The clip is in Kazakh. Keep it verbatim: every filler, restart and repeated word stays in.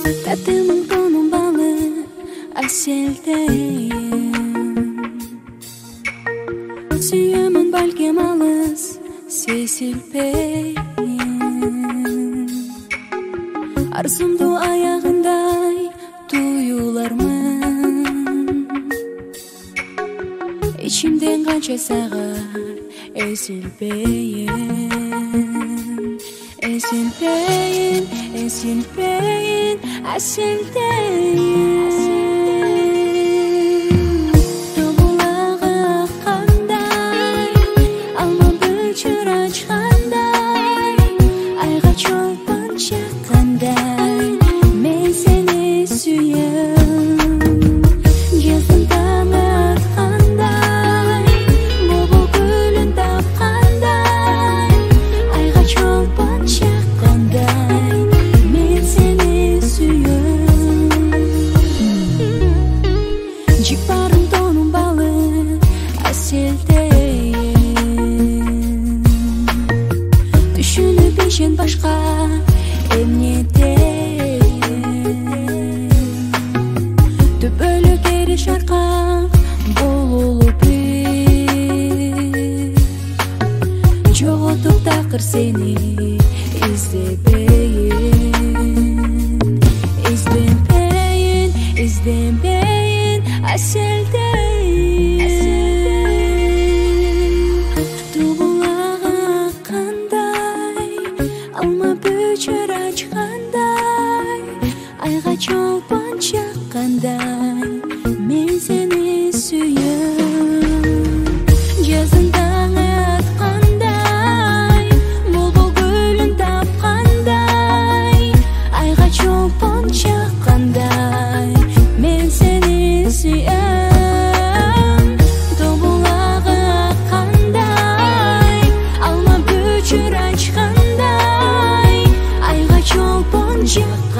Тәттімін тоным балы әселдейін, сүйемін бәлкем алыс сезілпейін. Арзымды аяғындай туюлармын, içimden қанша сағат ezilpeyin, ezilpeyin, ezilpeyin, ezilpeyin. Тобылағы қандай, алма бөтер açқандай, айға чолпан шаққандай, мен сені сүйем. Жаздың таңы атқандай, бұлбұл гүлін тапқандай, айға чолпан шаққандай, мен сені сүйем. Жипарым тоным балы әселдейін, düşünüp işin başka emniyeteyim. Töpölü geri şarkı bululup bir, çoğutup takır seni izlemeyin, izlemeyin, izlemeyin, aseldeyin. Тобылағы қандай, алма бөтер açқандай, айға чолпан шаққандай, мен сені сүйем. Жаздың таңы атқандай, бұлбұл гүлін тапқандай, айға чолпан шаққандай, мен сені сүйем. Тобылағы қандай, алма бөтер açқандай, айға чолпан шаққандай.